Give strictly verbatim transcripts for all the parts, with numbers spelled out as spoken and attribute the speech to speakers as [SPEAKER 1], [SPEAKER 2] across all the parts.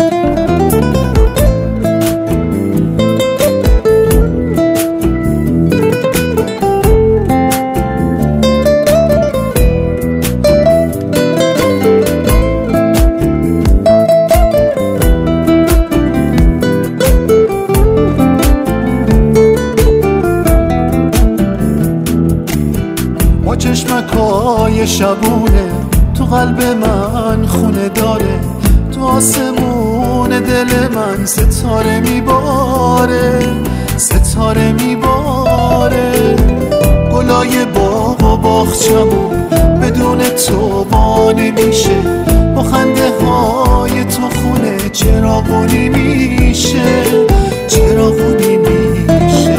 [SPEAKER 1] چشمکای شبونه تو قلب من خونه داره، تو آسمون دل من ستاره میباره، ستاره میباره. گلای باغ و باغچمون بدون تو با نمیشه، با خنده های تو خونه چراغونی میشه، چراغونی میشه.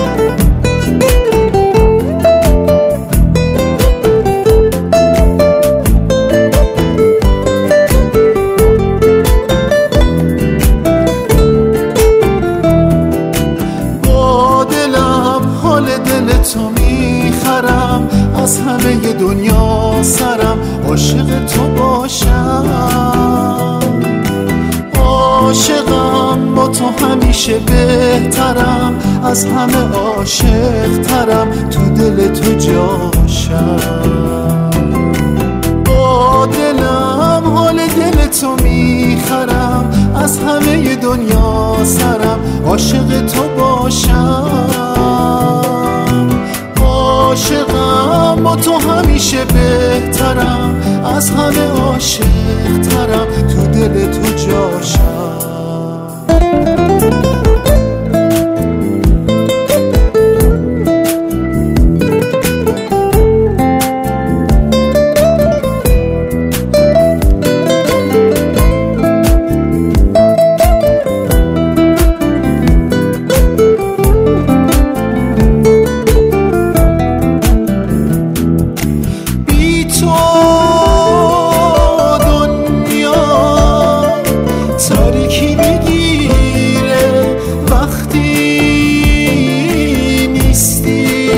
[SPEAKER 1] تو میخرم از همه دنیا سرم، عاشق تو باشم، عاشقم با تو همیشه بهترم، از همه عاشق ترم، تو دل تو جاشم. با دلم حال دل تو میخرم از همه دنیا سرم، عاشق تو باشم، عاشقم با تو همیشه بهترم، از همه عاشق ترم، تو دل تو جاشم. تاریکی میگیره وقتی نیستی،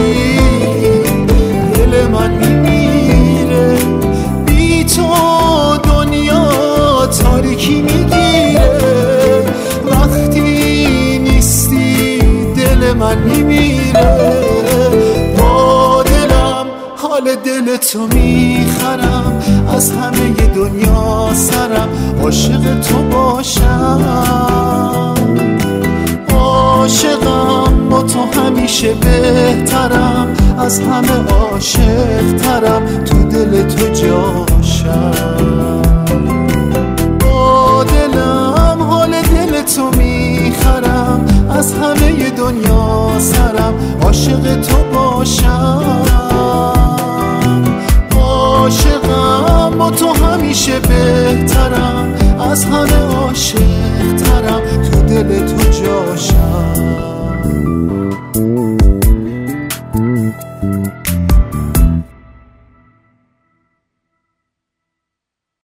[SPEAKER 1] دل من میمیره. بی تو دنیا تاریکی میگیره وقتی نیستی، دل من میمیره. با دلم حال دل تو میخرم، از همه دنیا سرم، عاشق تو باشم، عاشقم با تو همیشه بهترم، از همه عاشق ترم، تو دل تو جاشم. با دلم حال دل تو میخرم، از همه دنیا سرم، عاشق تو باشم، عاشقم با تو همیشه بهترم، از همه عاشق ترم، تو دل تو جاشم.